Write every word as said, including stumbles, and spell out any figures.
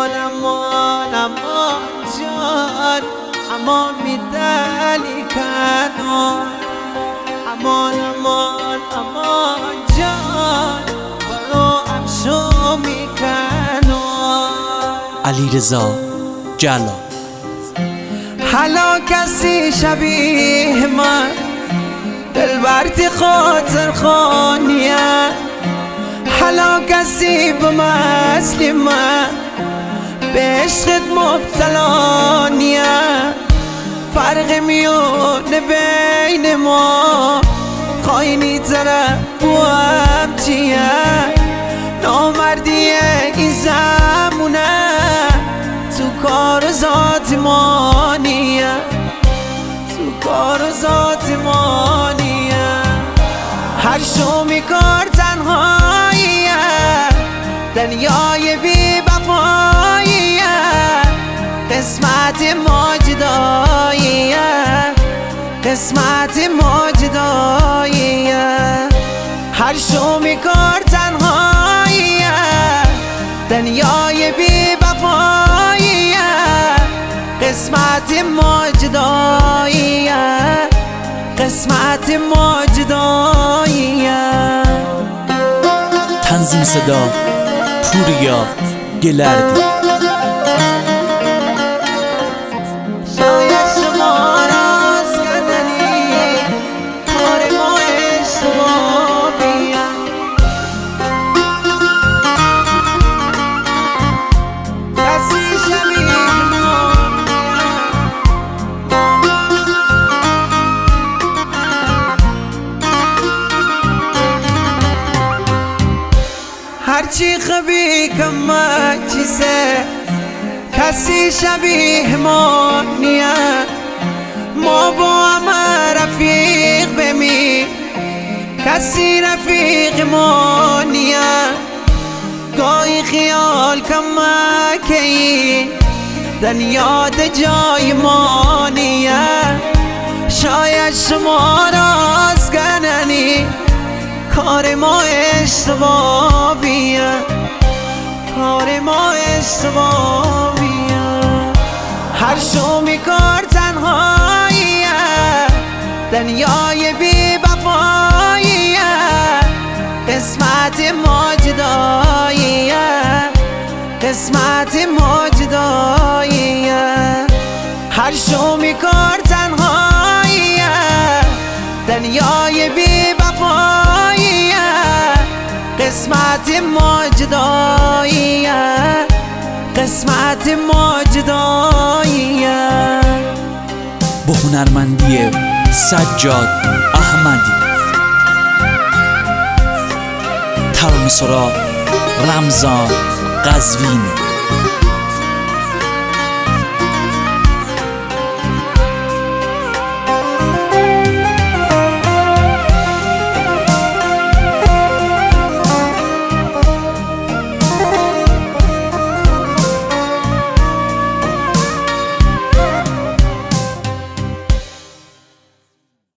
امان امان امان جان امان میدلی کنار امان امان امان جان برو افشو میکنار. علیرضا جلال. حالا کسی شبیه من دلبرتی خاطر خانیه، حالا کسی به مثل من به عشقت مبتلا نیه. فرق میونه بین ما خاینی طرف با هم چیه؟ نامردی این زمونه تو کار ذات ما نیه، تو کار ذات ما نیه. هر شو میکار تنهاییه، دنیای بی وفاییه، قسمت ما جداییه، قسمت ما جداییه. هر شو میکار تنهاییه، دنیای بی وفاییه، قسمت ما جداییه، قسمت ما جداییه. تنظیم صدا پوریا گلردی. شاید شما راز کردنی کار ما اشتباهیه. کسی شبیه ما هرچی خبی کم چیزه، کسی شبیه ما نیه. ما با همه رفیق بمی، کسی رفیق ما نیه. گاهی خیال کم کی دنیاد جای ما نیه. شاید شما راز کننی کار ما اشتباهیه، کار ما اشتباهیه. هر شو میکار تنهاییه، دنیای بی وفاییه، قسمت ما جداییه، قسمت ما جداییه. هر شو میکار تنهاییه، دنیای بی وفاییه، قسمت ما جداییه، قسمت ما جداییه. با هنرمندی سجاد احمدی. ترانه‌سرا رمضان قزوینی.